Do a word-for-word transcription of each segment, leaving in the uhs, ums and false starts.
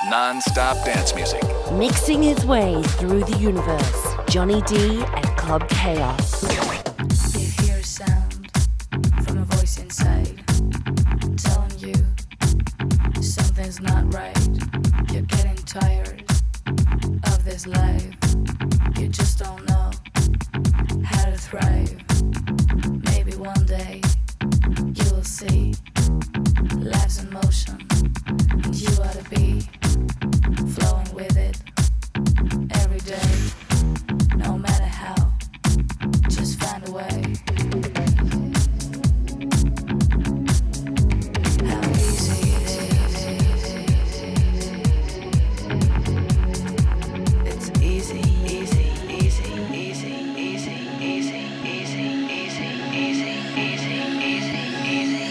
Non-stop dance music. Mixing his way through the universe, Johnny D at Club Chaos. You hear a sound from a voice inside telling you something's not right. You're getting tired of this life. You just don't know how to thrive. Maybe one day you will see life's in motion and you ought to be flowing with it every day, no matter how. Just find a way. How easy it is. It's easy, easy, easy, easy, easy, easy, easy, easy, easy, easy, easy, easy,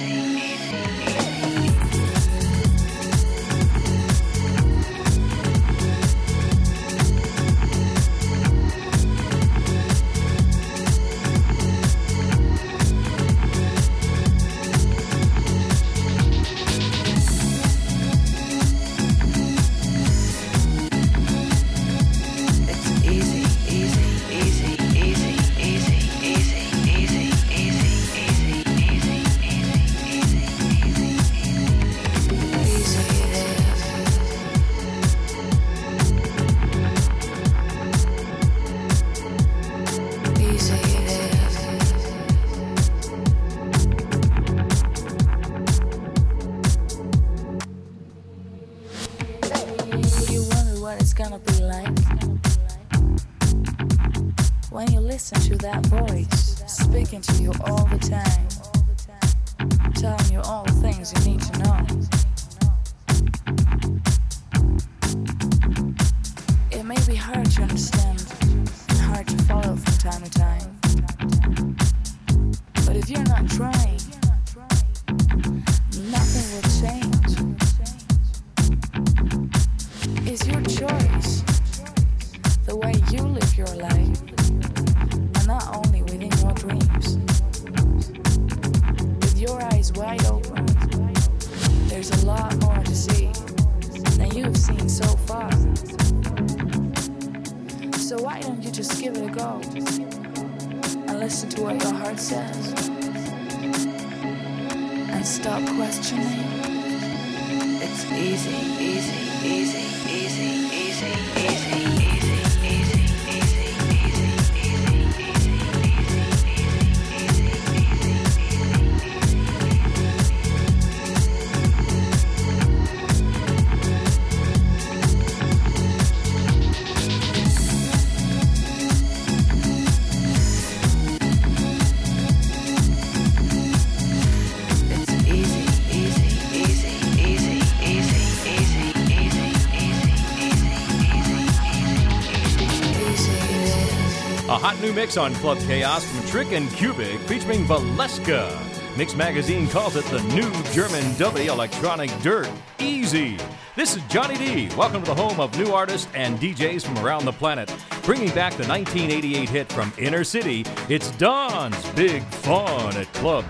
New mix on Club Chaos from Trick and Cubic featuring Valeska. Mix Magazine calls it the new German dubby electronic dirt. Easy. This is Johnny D. Welcome to the home of new artists and D Js from around the planet. Bringing back the nineteen eighty-eight hit from Inner City, it's Don's Big Fun at Club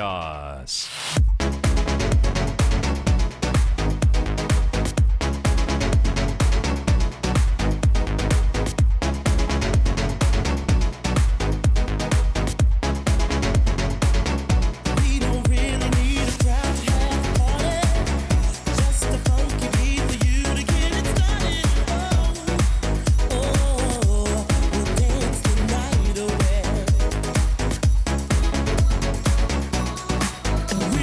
Chaos. We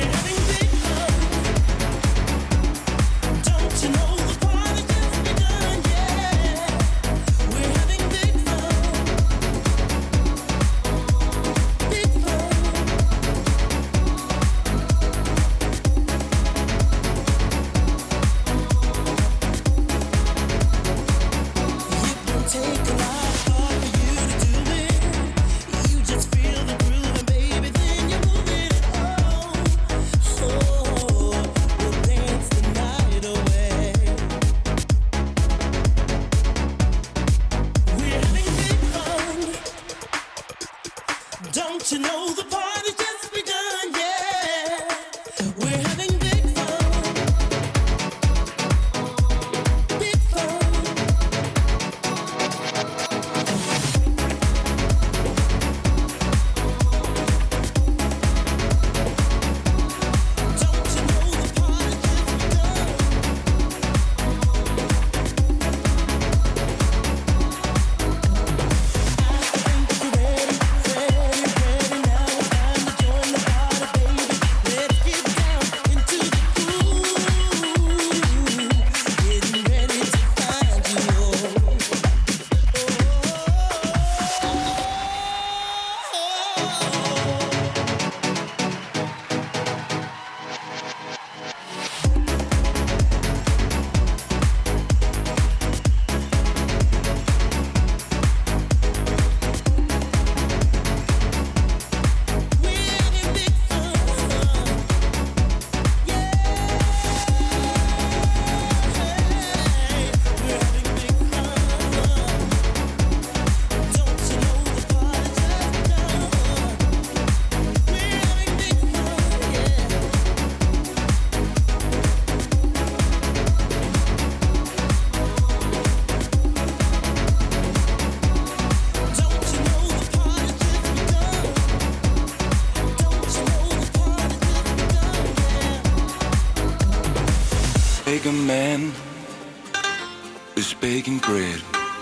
Baker man is baking bread.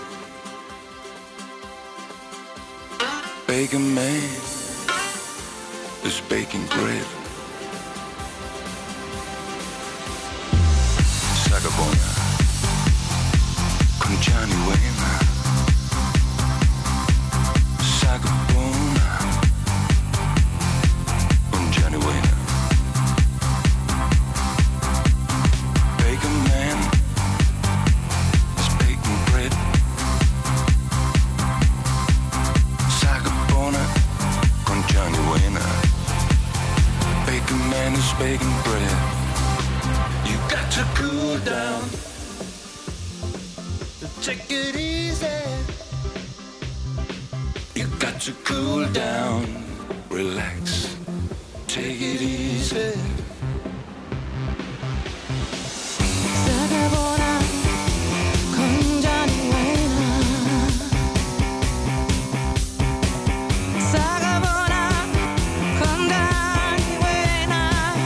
Baker man is baking bread. Sagabona con Johnny Wayne. Sagabona con Johnny Wayne. Baker man is baking bread. Sagabona con Johnny Wayne. Baker man is baking bread. You got to cool down. Take it easy. You got to cool down. Relax. Take it easy. Sagabona con Johnny Wayne. Sagabona con Johnny Wayne.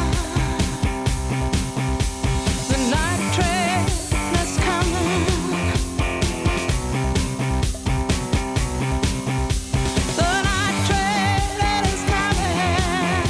The night train is coming. The night train is coming.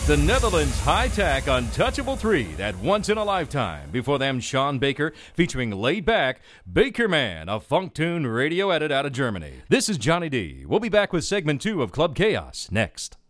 The Netherlands high-tack Untouchable three, that once in a lifetime. Before them, Sean Baker, featuring Laid Back, Baker Man, a funk tune radio edit out of Germany. This is Johnny D. We'll be back with segment two of Club Chaos next.